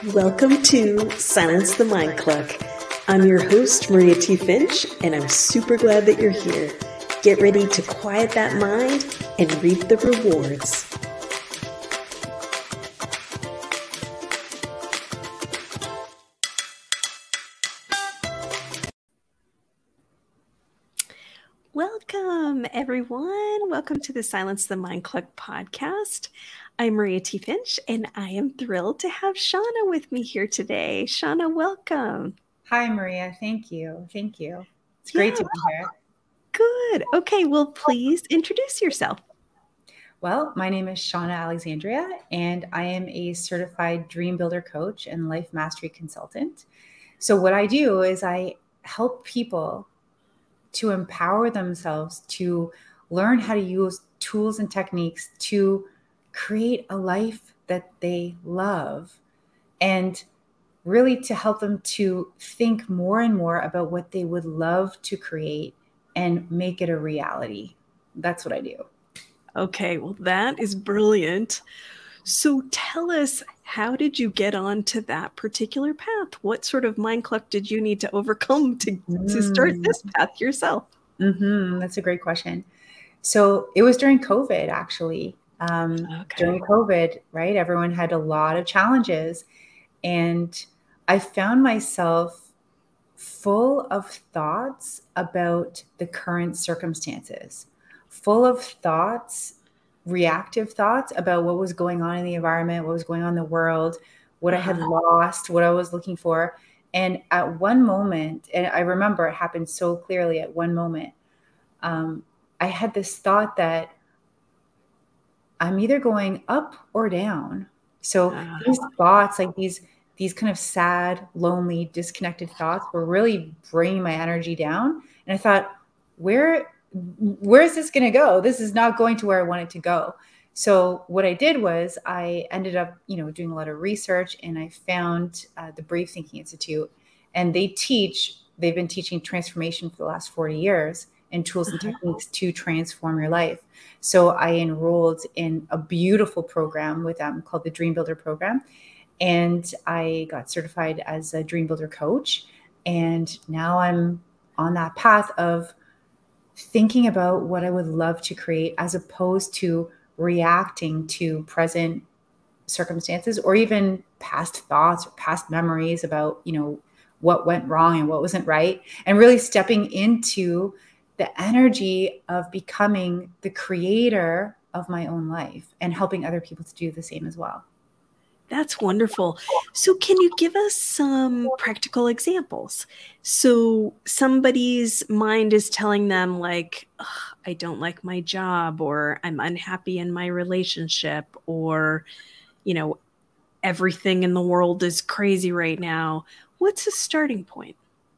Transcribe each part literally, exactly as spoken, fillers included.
Welcome to Silence the Mind Cluck. I'm your host, Maria T. Finch, and I'm super glad that you're here. Get ready to quiet that mind and reap the rewards. Welcome, everyone. Welcome to the Silence the Mind Cluck podcast. I'm Maria T. Finch, and I am thrilled to have Shauna with me here today. Shauna, welcome. Hi, Maria. Thank you. Thank you. It's great yeah. to be here. Good. Okay, well, please introduce yourself. Well, my name is Shauna Alexandria, and I am a certified dream builder coach and life mastery consultant. So what I do is I help people to empower themselves to learn how to use tools and techniques to create a life that they love, and really to help them to think more and more about what they would love to create and make it a reality. That's what I do. Okay, well, that is brilliant. So tell us, how did you get onto that particular path? What sort of mind cluck did you need to overcome to, mm. to start this path yourself? Mm-hmm. That's a great question. So it was during COVID, actually. Um, okay. During COVID, right? Everyone had a lot of challenges. And I found myself full of thoughts about the current circumstances, full of thoughts, reactive thoughts about what was going on in the environment, what was going on in the world, what uh-huh. I had lost, what I was looking for. And at one moment, and I remember it happened so clearly at one moment, um, I had this thought that I'm either going up or down. So uh-huh. these thoughts, like these These kind of sad, lonely, disconnected thoughts were really bringing my energy down. And I thought, where, where is this going to go? This is not going to where I want it to go. So what I did was I ended up, you know, doing a lot of research, and I found uh, the Brave Thinking Institute, and they teach, they've been teaching transformation for the last forty years and tools and uh-huh. techniques to transform your life. So I enrolled in a beautiful program with them called the Dream Builder Program. And I got certified as a dream builder coach. And now I'm on that path of thinking about what I would love to create, as opposed to reacting to present circumstances or even past thoughts or past memories about, you know, what went wrong and what wasn't right. And really stepping into the energy of becoming the creator of my own life and helping other people to do the same as well. That's wonderful. So can you give us some practical examples? So somebody's mind is telling them like, I don't like my job, or I'm unhappy in my relationship, or, you know, everything in the world is crazy right now. What's the starting point?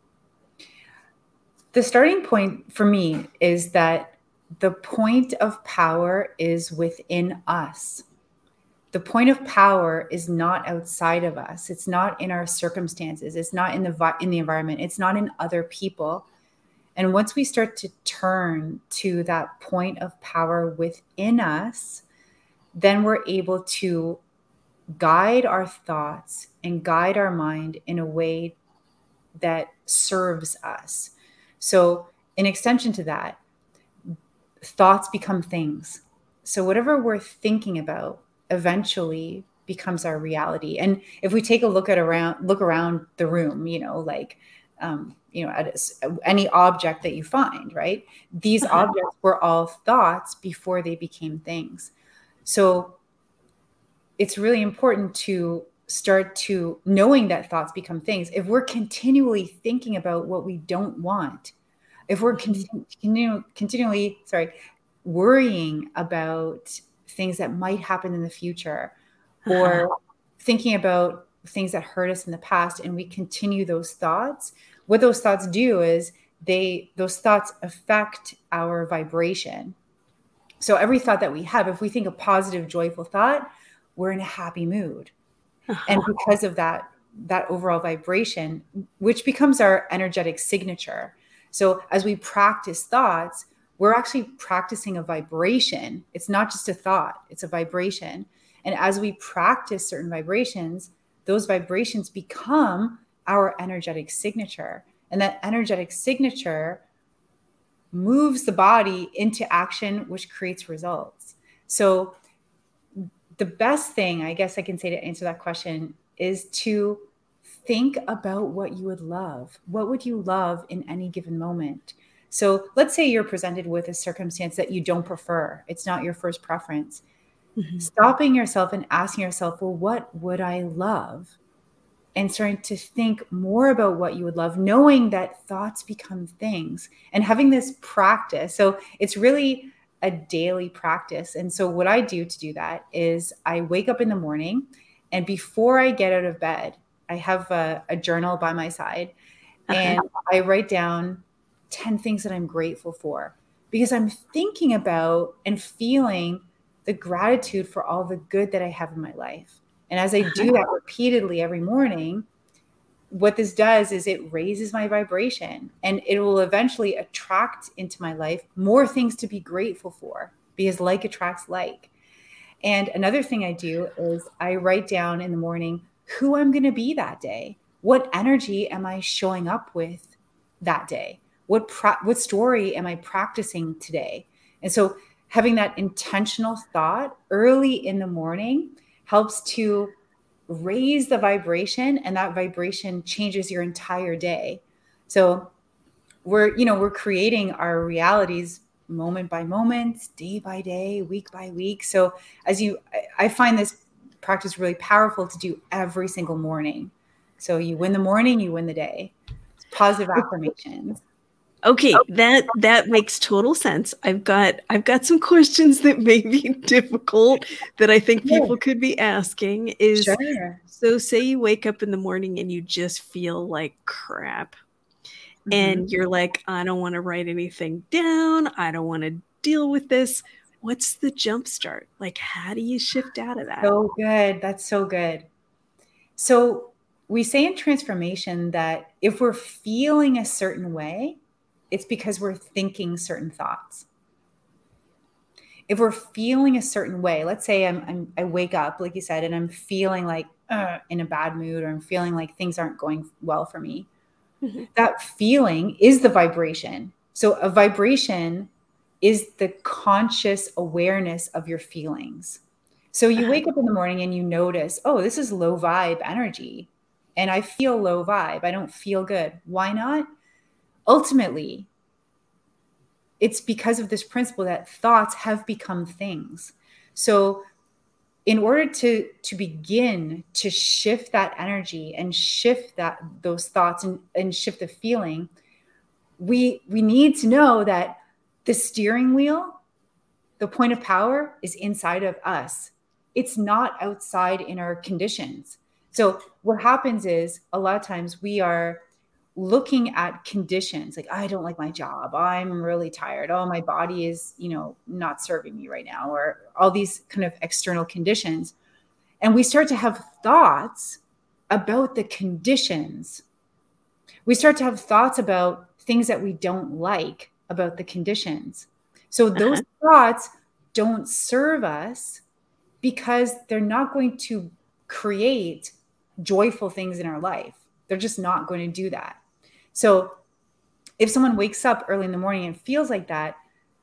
The starting point for me is that the point of power is within us. The point of power is not outside of us. It's not in our circumstances. It's not in the in the environment. It's not in other people. And once we start to turn to that point of power within us, then we're able to guide our thoughts and guide our mind in a way that serves us. So in extension to that, thoughts become things. So whatever we're thinking about eventually becomes our reality. And if we take a look at around, look around the room, you know, like, um, you know, at any object that you find, right? These uh-huh. objects were all thoughts before they became things. So it's really important to start to knowing that thoughts become things. If we're continually thinking about what we don't want, if we're continu- continually, sorry, worrying about things that might happen in the future, or uh-huh. thinking about things that hurt us in the past, and we continue those thoughts, what those thoughts do is they, those thoughts affect our vibration. So every thought that we have, if we think a positive, joyful thought, we're in a happy mood. Uh-huh. And because of that, that overall vibration, which becomes our energetic signature. So as we practice thoughts, we're actually practicing a vibration. It's not just a thought, it's a vibration. And as we practice certain vibrations, those vibrations become our energetic signature. And that energetic signature moves the body into action, which creates results. So the best thing I guess I can say to answer that question is to think about what you would love. What would you love in any given moment? So let's say you're presented with a circumstance that you don't prefer. It's not your first preference. Mm-hmm. Stopping yourself and asking yourself, well, what would I love? And starting to think more about what you would love, knowing that thoughts become things, and having this practice. So it's really a daily practice. And so what I do to do that is I wake up in the morning, and before I get out of bed, I have a, a journal by my side, uh-huh. and I write down ten things that I'm grateful for, because I'm thinking about and feeling the gratitude for all the good that I have in my life. And as I do that repeatedly every morning, what this does is it raises my vibration, and it will eventually attract into my life more things to be grateful for, because like attracts like. And another thing I do is I write down in the morning who I'm going to be that day. What energy am I showing up with that day? What pra- what story am I practicing today? And so having that intentional thought early in the morning helps to raise the vibration, and that vibration changes your entire day. So we're, you know, we're creating our realities moment by moment, day by day, week by week. So as you, I find this practice really powerful to do every single morning. So you win the morning, you win the day. It's positive affirmations. Okay, that that makes total sense. I've got I've got some questions that may be difficult that I think people could be asking. Is sure. So say you wake up in the morning and you just feel like crap. Mm-hmm. And you're like, I don't want to write anything down. I don't want to deal with this. What's the jump start? Like, how do you shift out of that? So good. That's so good. So we say in transformation that if we're feeling a certain way, it's because we're thinking certain thoughts. If we're feeling a certain way, let's say I'm, I'm I wake up, like you said, and I'm feeling like uh, in a bad mood, or I'm feeling like things aren't going well for me. Mm-hmm. That feeling is the vibration. So a vibration is the conscious awareness of your feelings. So you uh-huh. wake up in the morning and you notice, oh, this is low vibe energy, and I feel low vibe. I don't feel good. Why not? Ultimately, it's because of this principle that thoughts have become things. So in order to, to begin to shift that energy and shift that those thoughts and, and shift the feeling, we, we need to know that the steering wheel, the point of power, is inside of us. It's not outside in our conditions. So what happens is a lot of times we are looking at conditions like, I don't like my job. I'm really tired. Oh, my body is, you know, not serving me right now, or all these kind of external conditions. And we start to have thoughts about the conditions. We start to have thoughts about things that we don't like about the conditions. So those uh-huh. thoughts don't serve us, because they're not going to create joyful things in our life. They're just not going to do that. So if someone wakes up early in the morning and feels like that,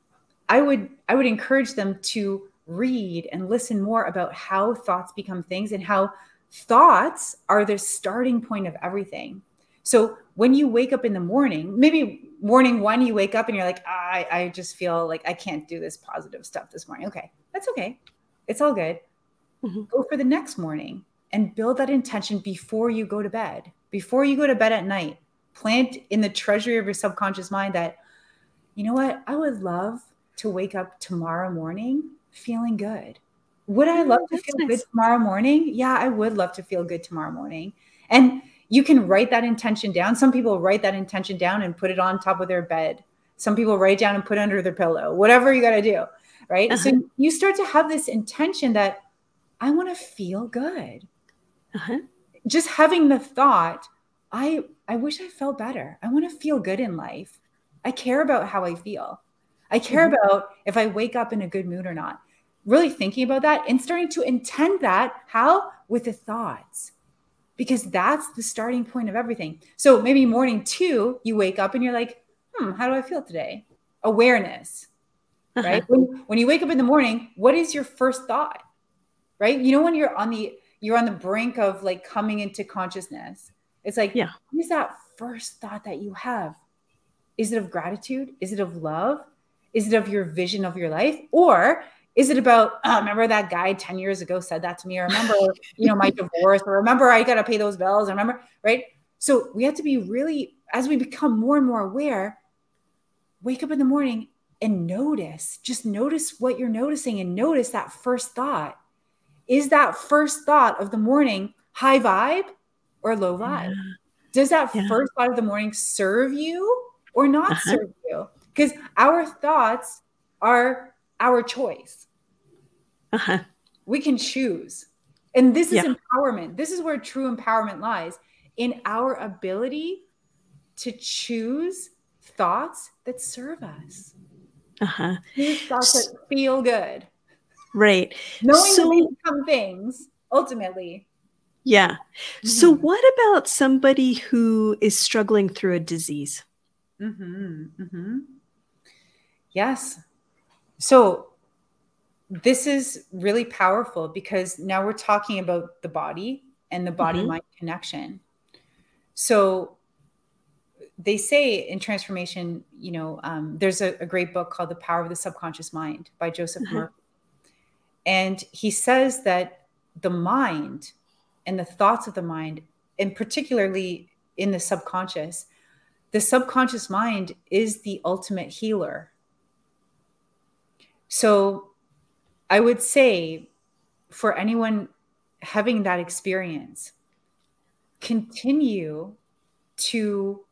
I would I would encourage them to read and listen more about how thoughts become things, and how thoughts are the starting point of everything. So when you wake up in the morning, maybe morning one, you wake up and you're like, I, I just feel like I can't do this positive stuff this morning. Okay, that's okay. It's all good. Mm-hmm. Go for the next morning and build that intention before you go to bed. Before you go to bed at night, plant in the treasury of your subconscious mind that, you know what, I would love to wake up tomorrow morning feeling good. Would I love to feel nice. good tomorrow morning? Yeah, I would love to feel good tomorrow morning. And you can write that intention down. Some people write that intention down and put it on top of their bed. Some people write it down and put it under their pillow, whatever you got to do, right? Uh-huh. So you start to have this intention that I want to feel good. Uh-huh. Just having the thought, I I wish I felt better. I want to feel good in life. I care about how I feel. I care mm-hmm. about if I wake up in a good mood or not. Really thinking about that and starting to intend that. How? With the thoughts. because that's the starting point of everything. So maybe morning two, you wake up and you're like, hmm, how do I feel today? Awareness, uh-huh. right? When, when you wake up in the morning, what is your first thought, right? You know, when you're on the, you're on the brink of like coming into consciousness, it's like, yeah. what is that first thought that you have? Is it of gratitude? Is it of love? Is it of your vision of your life? Or is it about, oh, remember that guy ten years ago said that to me? Or remember, you know, my divorce, or remember I got to pay those bills. I remember, right? So we have to be really, as we become more and more aware, wake up in the morning and notice, just notice what you're noticing and notice that first thought. Is that first thought of the morning high vibe or low vibe? Yeah. Does that yeah. first thought of the morning serve you or not uh-huh. serve you? Because our thoughts are our choice. Uh-huh. We can choose. And this is yeah. empowerment. This is where true empowerment lies, in our ability to choose thoughts that serve us. Uh-huh. Choose thoughts that feel good. Right. Knowing so, that they become things, ultimately. Yeah. Mm-hmm. So what about somebody who is struggling through a disease? Mm-hmm. Mm-hmm. Yes. So this is really powerful because now we're talking about the body and the body-mind mm-hmm. connection. So they say in transformation, you know, um, there's a, a great book called The Power of the Subconscious Mind by Joseph mm-hmm. Murphy. And he says that the mind and the thoughts of the mind, and particularly in the subconscious, the subconscious mind is the ultimate healer. So I would say for anyone having that experience, continue to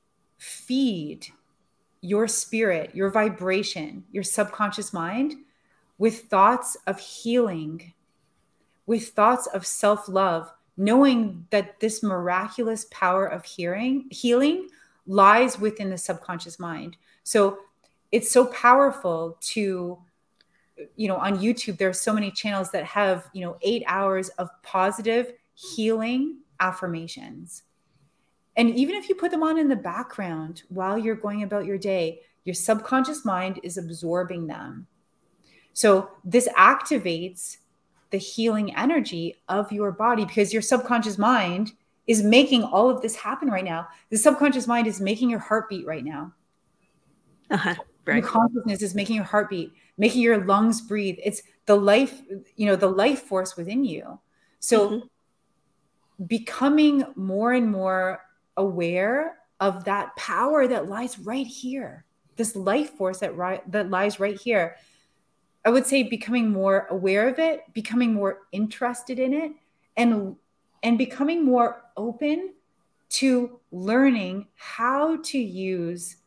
feed your spirit, your vibration, your subconscious mind with thoughts of healing, with thoughts of self-love, knowing that this miraculous power of hearing, healing lies within the subconscious mind. So it's so powerful to, you know, on YouTube, there are so many channels that have, you know, eight hours of positive healing affirmations. And even if you put them on in the background while you're going about your day, your subconscious mind is absorbing them. So this activates the healing energy of your body because your subconscious mind is making all of this happen right now. The subconscious mind is making your heartbeat right now. Uh-huh. Right. Your consciousness is making your heartbeat, making your lungs breathe. It's the life, you know, the life force within you. So mm-hmm. becoming more and more aware of that power that lies right here, this life force that, ri- that lies right here. I would say becoming more aware of it, becoming more interested in it, and, and becoming more open to learning how to use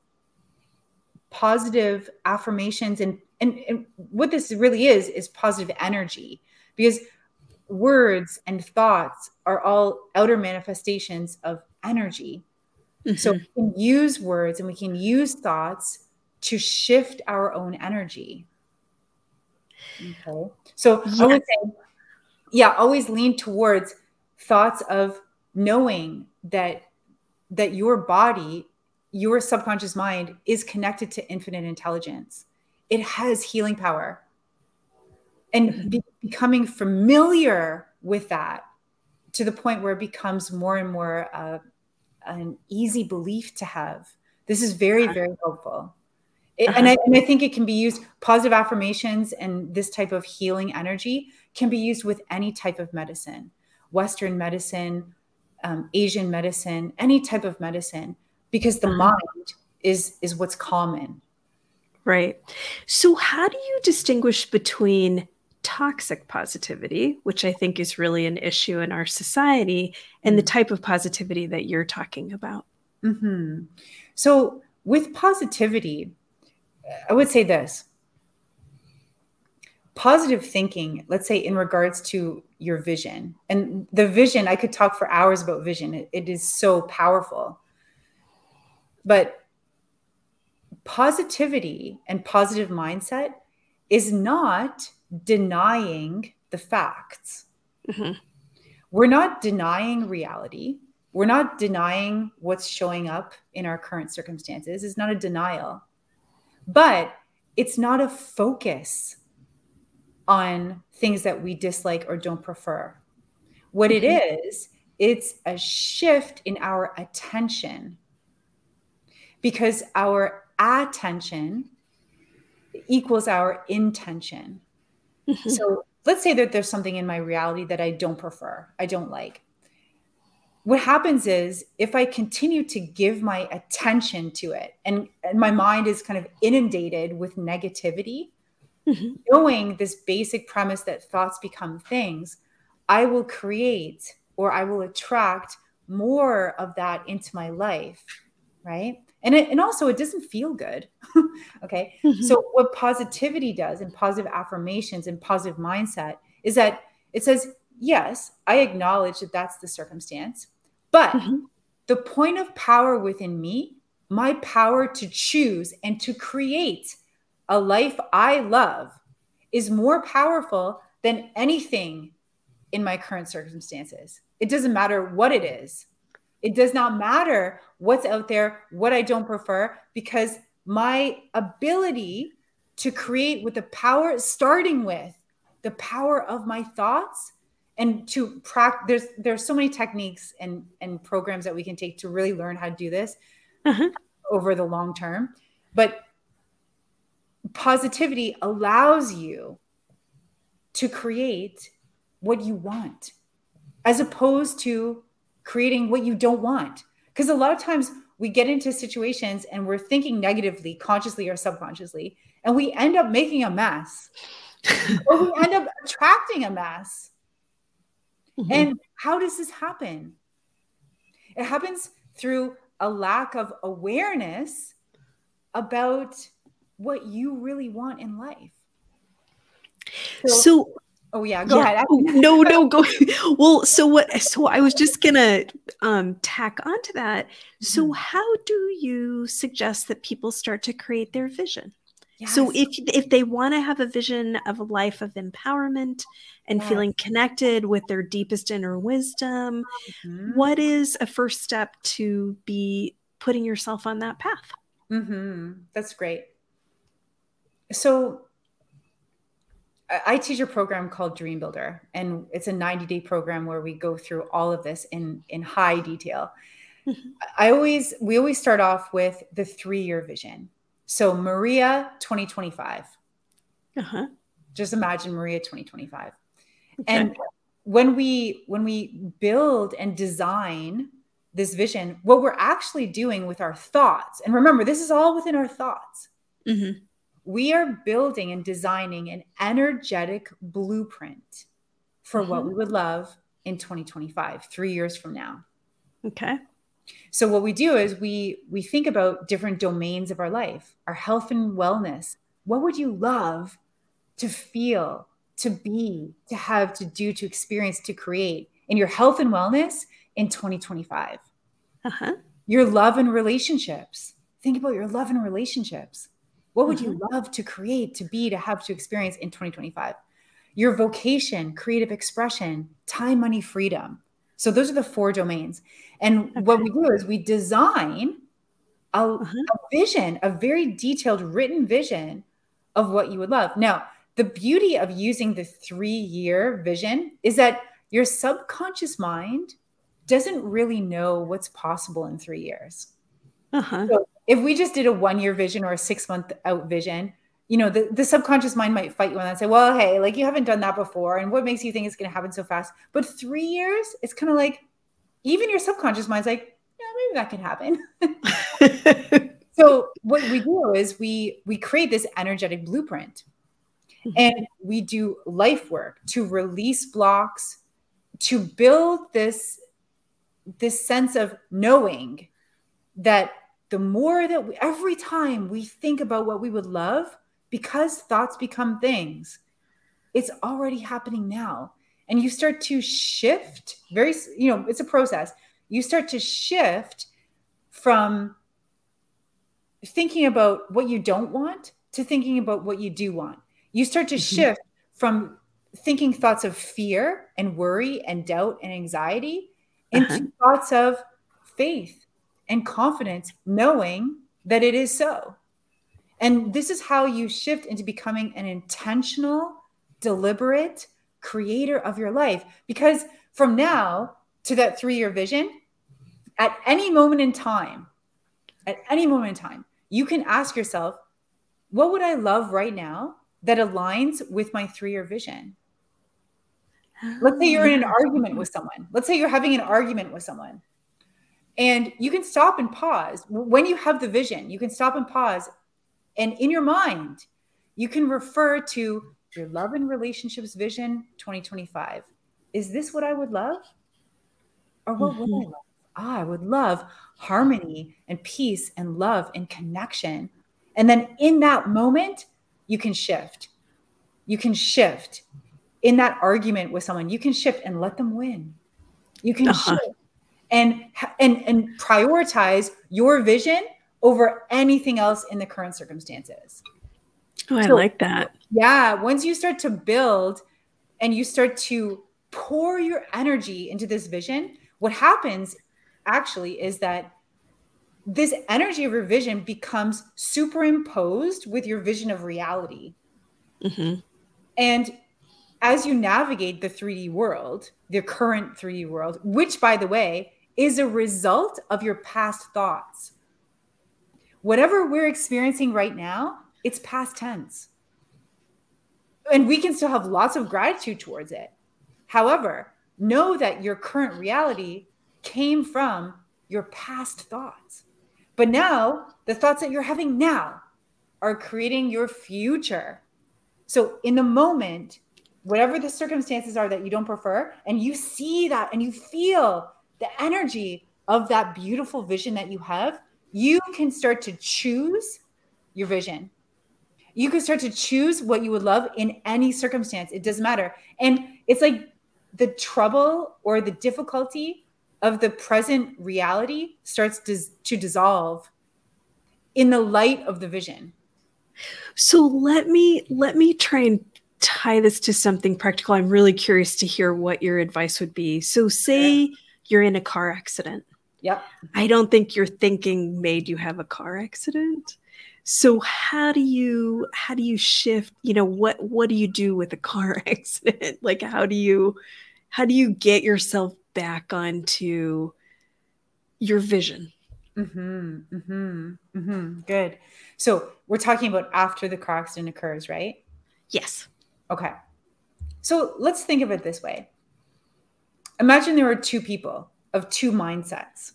positive affirmations. And, and, and what this really is, is positive energy, because words and thoughts are all outer manifestations of energy. Mm-hmm. So we can use words and we can use thoughts to shift our own energy. Okay. So yeah. I would say, yeah, always lean towards thoughts of knowing that, that your body, your subconscious mind is connected to infinite intelligence. It has healing power. And mm-hmm. be- becoming familiar with that to the point where it becomes more and more uh, an easy belief to have. This is very, very helpful. It, uh-huh. and, I, and I think it can be used, positive affirmations and this type of healing energy can be used with any type of medicine, Western medicine, um, Asian medicine, any type of medicine, because the uh-huh. mind is, is what's common. Right. So how do you distinguish between toxic positivity, which I think is really an issue in our society, and mm-hmm. the type of positivity that you're talking about? Mm-hmm. So with positivity, I would say this. Positive thinking, let's say in regards to your vision, and the vision, I could talk for hours about vision. It, it is so powerful. But positivity and positive mindset is not denying the facts. Mm-hmm. We're not denying reality. We're not denying what's showing up in our current circumstances. It's not a denial, but it's not a focus on things that we dislike or don't prefer. What it is, it's a shift in our attention, because our attention equals our intention. So let's say that there's something in my reality that I don't prefer, I don't like. What happens is, if I continue to give my attention to it, and, and my mind is kind of inundated with negativity, mm-hmm. knowing this basic premise that thoughts become things, I will create, or I will attract more of that into my life, right? And it, and also it doesn't feel good. Okay. Mm-hmm. So what positivity does, and positive affirmations and positive mindset, is that it says, yes, I acknowledge that that's the circumstance, but mm-hmm. the point of power within me, my power to choose and to create a life I love, is more powerful than anything in my current circumstances. It doesn't matter what it is. It does not matter what's out there, what I don't prefer, because my ability to create with the power, starting with the power of my thoughts, and to practice, there's, there's so many techniques and, and programs that we can take to really learn how to do this uh-huh. over the long term. But positivity allows you to create what you want, as opposed to creating what you don't want. Because a lot of times we get into situations and we're thinking negatively, consciously or subconsciously, and we end up making a mess, or we end up attracting a mess. Mm-hmm. And how does this happen? It happens through a lack of awareness about what you really want in life. So, so oh yeah, go yeah. ahead. no, no, go. Well, so what, so I was just going to um, tack onto that. So mm-hmm. how do you suggest that people start to create their vision? Yes. So if, if they want to have a vision of a life of empowerment and yes. feeling connected with their deepest inner wisdom, mm-hmm. what is a first step to be putting yourself on that path? Mm-hmm. That's great. So I teach a program called Dream Builder, and it's a ninety day program where we go through all of this in, in high detail. Mm-hmm. I always, we always start off with the three-year vision. So Maria twenty twenty-five. Uh-huh. Just imagine Maria twenty twenty-five. Okay. And when we, when we build and design this vision, what we're actually doing with our thoughts, and remember, this is all within our thoughts. Mm-hmm. We are building and designing an energetic blueprint for mm-hmm. what we would love in twenty twenty-five, three years from now. Okay. So what we do is we, we think about different domains of our life, our health and wellness. What would you love to feel, to be, to have, to do, to experience, to create in your health and wellness in twenty twenty-five? Uh-huh. Your love and relationships. Think about your love and relationships. What would you love to create, to be, to have, to experience in twenty twenty-five? Your vocation, creative expression, time, money, freedom. So those are the four domains. And okay. what we do is we design a, uh-huh. a vision, a very detailed written vision of what you would love. Now, the beauty of using the three-year vision is that your subconscious mind doesn't really know what's possible in three years. Uh-huh. So if we just did a one-year vision or a six-month out vision, you know, the, the subconscious mind might fight you on that and say, well, hey, like you haven't done that before. And what makes you think it's going to happen so fast? But three years, it's kind of like, even your subconscious mind's like, yeah, maybe that can happen. So what we do is we, we create this energetic blueprint, and we do life work to release blocks, to build this, this sense of knowing that the more that we, every time we think about what we would love, because thoughts become things, it's already happening now. And you start to shift very, you know, it's a process. You start to shift from thinking about what you don't want to thinking about what you do want. You start to mm-hmm. shift from thinking thoughts of fear and worry and doubt and anxiety into Uh-huh. thoughts of faith and confidence, knowing that it is so. And this is how you shift into becoming an intentional, deliberate creator of your life. Because from now to that three-year vision, at any moment in time, at any moment in time, you can ask yourself, what would I love right now that aligns with my three-year vision? Let's say you're in an argument with someone. Let's say you're having an argument with someone. And you can stop and pause. When you have the vision, you can stop and pause. And in your mind, you can refer to your love and relationships vision twenty twenty-five. Is this what I would love? Or what Mm-hmm. would I love? Ah, I would love harmony and peace and love and connection. And then in that moment, you can shift. You can shift. In that argument with someone, you can shift and let them win. You can uh-huh. shift and, and, and prioritize your vision over anything else in the current circumstances. Oh, I so, like that. Yeah. Once you start to build and you start to pour your energy into this vision, what happens actually is that this energy of your vision becomes superimposed with your vision of reality. Mm-hmm. And as you navigate the three D world, the current three D world, which, by the way, is a result of your past thoughts. Whatever we're experiencing right now, it's past tense. And we can still have lots of gratitude towards it. However, know that your current reality came from your past thoughts. But now, the thoughts that you're having now are creating your future. So in the moment, whatever the circumstances are that you don't prefer, and you see that and you feel the energy of that beautiful vision that you have, you can start to choose your vision. You can start to choose what you would love in any circumstance. It doesn't matter. And it's like the trouble or the difficulty of the present reality starts to, to dissolve in the light of the vision. So let me let me try and tie this to something practical. I'm really curious to hear what your advice would be. So say yeah. you're in a car accident. Yep. I don't think your thinking made you have a car accident. So how do you how do you shift, you know, what what do you do with a car accident? Like how do you how do you get yourself back onto your vision? Mm-hmm, mm-hmm, mm-hmm. Good. So we're talking about after the car accident occurs, right? Yes. Okay. So let's think of it this way. Imagine there were two people of two mindsets,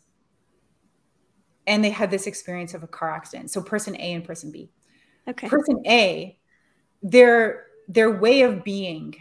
and they had this experience of a car accident. So person A and person B. Okay. Person A, their their way of being,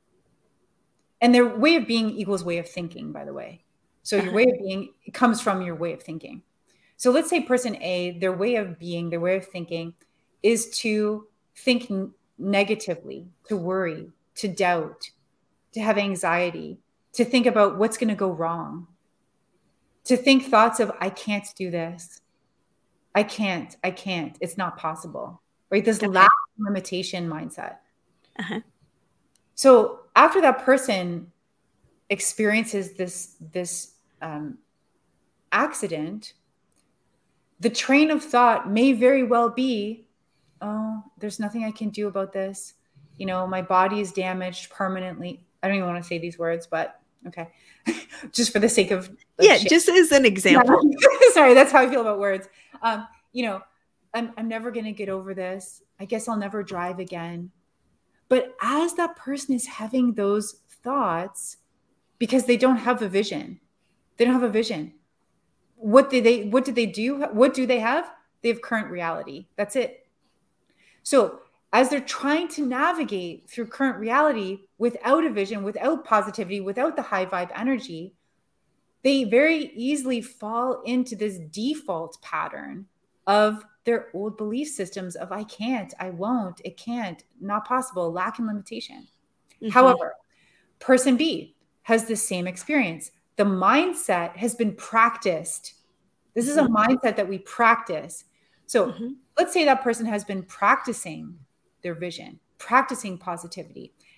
and their way of being equals way of thinking, by the way. So your uh-huh. way of being comes from your way of thinking. So let's say person A, their way of being, their way of thinking is to think n- negatively, to worry, to doubt, to have anxiety, to think about what's going to go wrong, to think thoughts of, I can't do this. I can't, I can't, it's not possible, right? This okay. lack of limitation mindset. Uh-huh. So after that person experiences this, this um, accident, the train of thought may very well be, oh, there's nothing I can do about this. You know, my body is damaged permanently. I don't even want to say these words, but okay. Just for the sake of. Yeah, shit. Just as an example. Yeah. Sorry, that's how I feel about words. Um, you know, I'm, I'm never going to get over this. I guess I'll never drive again. But as that person is having those thoughts, because they don't have a vision, they don't have a vision. What did they, what did they do? What do they have? They have current reality. That's it. So as they're trying to navigate through current reality without a vision, without positivity, without the high vibe energy, they very easily fall into this default pattern of their old belief systems of I can't, I won't, it can't, not possible, lack and limitation. Mm-hmm. However, person B has the same experience. The mindset has been practiced. This is a mindset that we practice. So mm-hmm. let's say that person has been practicing their vision, practicing positivity.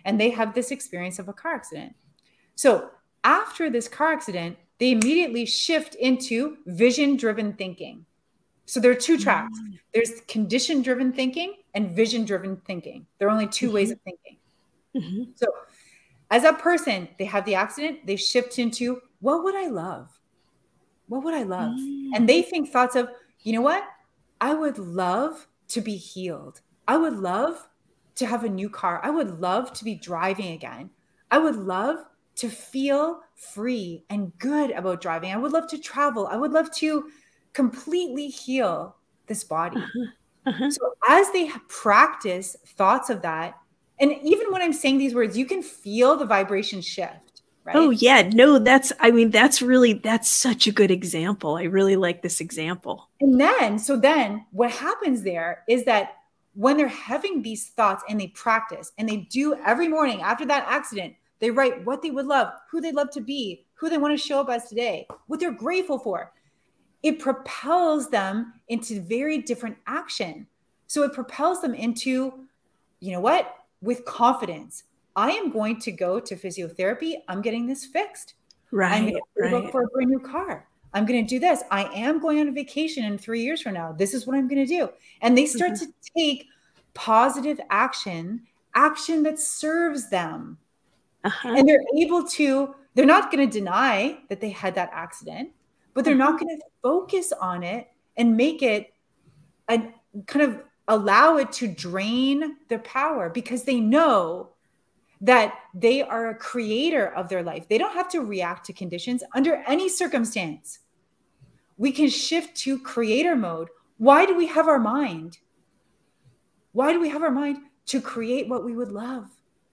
and they have this experience of a car accident. So after this car accident, they immediately shift into vision-driven thinking. So there are two tracks. Mm-hmm. There's condition-driven thinking and vision-driven thinking. There are only two mm-hmm. ways of thinking. Mm-hmm. So as a person, they have the accident, they shift into, what would I love? What would I love? Mm. And they think thoughts of, you know what? I would love to be healed. I would love to have a new car. I would love to be driving again. I would love to feel free and good about driving. I would love to travel. I would love to completely heal this body. Uh-huh. Uh-huh. So as they practice thoughts of that, and even when I'm saying these words, you can feel the vibration shift, right? Oh yeah, no, that's, I mean, that's really, that's such a good example. I really like this example. And then, so then what happens there is that when they're having these thoughts and they practice and they do every morning after that accident, they write what they would love, who they'd love to be, who they want to show up as today, what they're grateful for. It propels them into very different action. So it propels them into, you know what? With confidence, I am going to go to physiotherapy. I'm getting this fixed. Right. I'm going to right. look for a brand new car. I'm going to do this. I am going on a vacation in three years from now. This is what I'm going to do. And they start mm-hmm. to take positive action, action that serves them. Uh-huh. And they're able to, they're not going to deny that they had that accident, but they're uh-huh. not going to focus on it and make it a kind of allow it to drain their power, because they know that they are a creator of their life. They don't have to react to conditions under any circumstance. We can shift to creator mode. Why do we have our mind? Why do we have our mind? To create what we would love.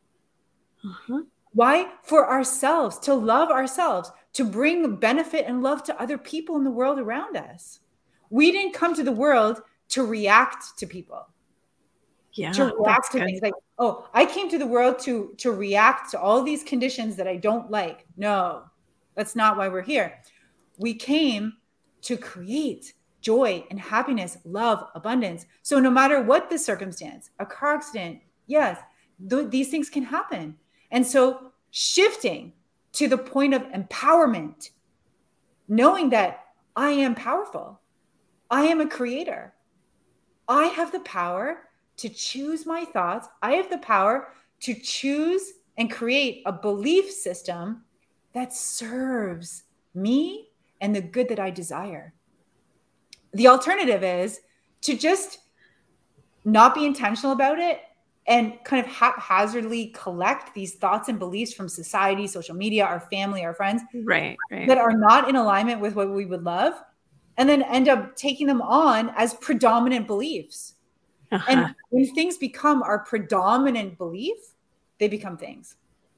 Uh-huh. Why? For ourselves, to love ourselves, to bring benefit and love to other people in the world around us. We didn't come to the world to react to people. Yeah, to react to good. Things like, oh, I came to the world to, to react to all these conditions that I don't like. No, that's not why we're here. We came to create joy and happiness, love, abundance. So no matter what the circumstance, a car accident, yes, th- these things can happen. And so shifting to the point of empowerment, knowing that I am powerful, I am a creator, I have the power to choose my thoughts. I have the power to choose and create a belief system that serves me and the good that I desire. The alternative is to just not be intentional about it and kind of haphazardly collect these thoughts and beliefs from society, social media, our family, our friends, right, right. that are not in alignment with what we would love, and then end up taking them on as predominant beliefs. Uh-huh. And when things become our predominant belief, they become things.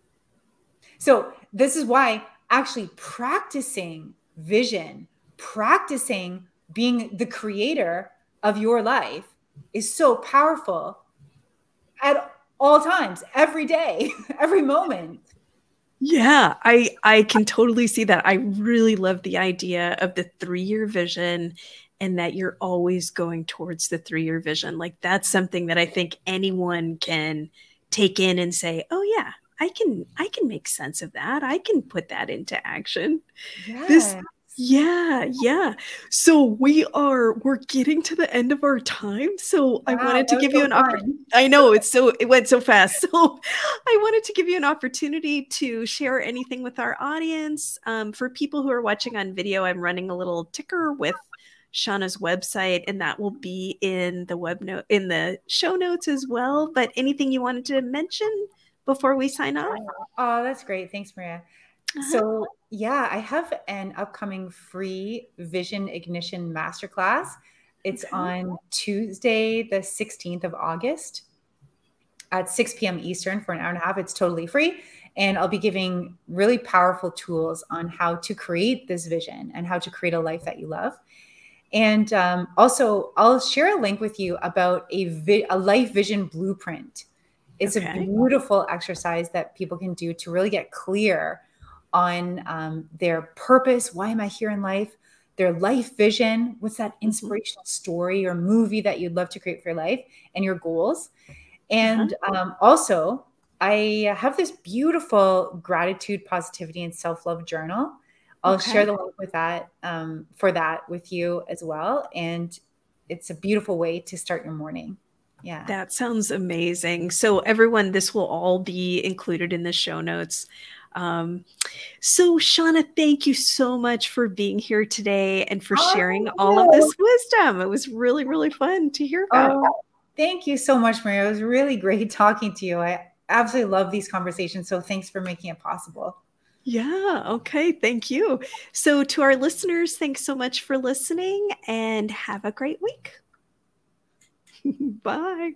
So this is why actually practicing vision, practicing being the creator of your life is so powerful at all times, every day, every moment. Yeah, I I can totally see that. I really love the idea of the three-year vision, and that you're always going towards the three-year vision. Like, that's something that I think anyone can take in and say, oh yeah, I can I can make sense of that. I can put that into action. Yes. This Yeah, yeah. So we are, we're getting to the end of our time. So wow, I wanted to give so you an opportunity. I know it's so, it went so fast. So I wanted to give you an opportunity to share anything with our audience. Um, for people who are watching on video, I'm running a little ticker with Shauna's website, and that will be in the web note, in the show notes as well. But anything you wanted to mention before we sign off? Oh, that's great. Thanks, Maria. Uh-huh. So yeah, I have an upcoming free Vision Ignition Masterclass. It's okay. on Tuesday, the sixteenth of August at six p.m. Eastern for an hour and a half. It's totally free. And I'll be giving really powerful tools on how to create this vision and how to create a life that you love. And um, also, I'll share a link with you about a, vi- a life vision blueprint. It's okay. a beautiful exercise that people can do to really get clear on um, their purpose. Why am I here in life? Their life vision. What's that inspirational story or movie that you'd love to create for your life, and your goals? And uh-huh. um, also, I have this beautiful gratitude, positivity, and self-love journal. I'll Okay. share the link with that um, for that with you as well. And it's a beautiful way to start your morning. Yeah. That sounds amazing. So everyone, this will all be included in the show notes. Um, so Shauna, thank you so much for being here today and for sharing Oh, all of this wisdom. It was really, really fun to hear about. Oh, thank you so much, Maria. It was really great talking to you. I absolutely love these conversations. So thanks for making it possible. Yeah. Okay. Thank you. So to our listeners, thanks so much for listening and have a great week. Bye.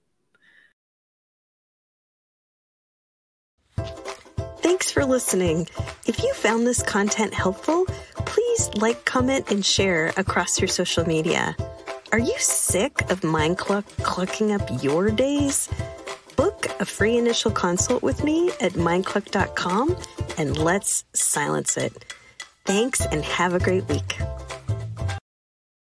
Thanks for listening. If you found this content helpful, please like, comment, and share across your social media. Are you sick of mind cluck clucking up your days? Book a free initial consult with me at mind cluck dot com and let's silence it. Thanks and have a great week.